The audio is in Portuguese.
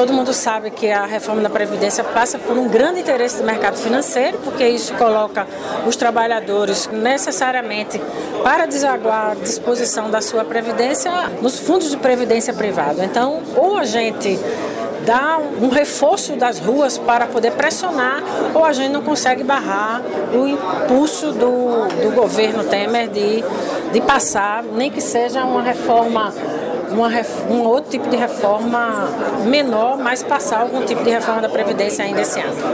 Todo mundo sabe que a reforma da Previdência passa por um grande interesse do mercado financeiro, porque isso coloca os trabalhadores necessariamente para desaguar a disposição da sua previdência nos fundos de previdência privada. Então, ou a gente dá um reforço das ruas para poder pressionar, ou a gente não consegue barrar o impulso do governo Temer de passar, nem que seja uma reforma, um outro tipo de reforma menor, mas passar algum tipo de reforma da Previdência ainda esse ano.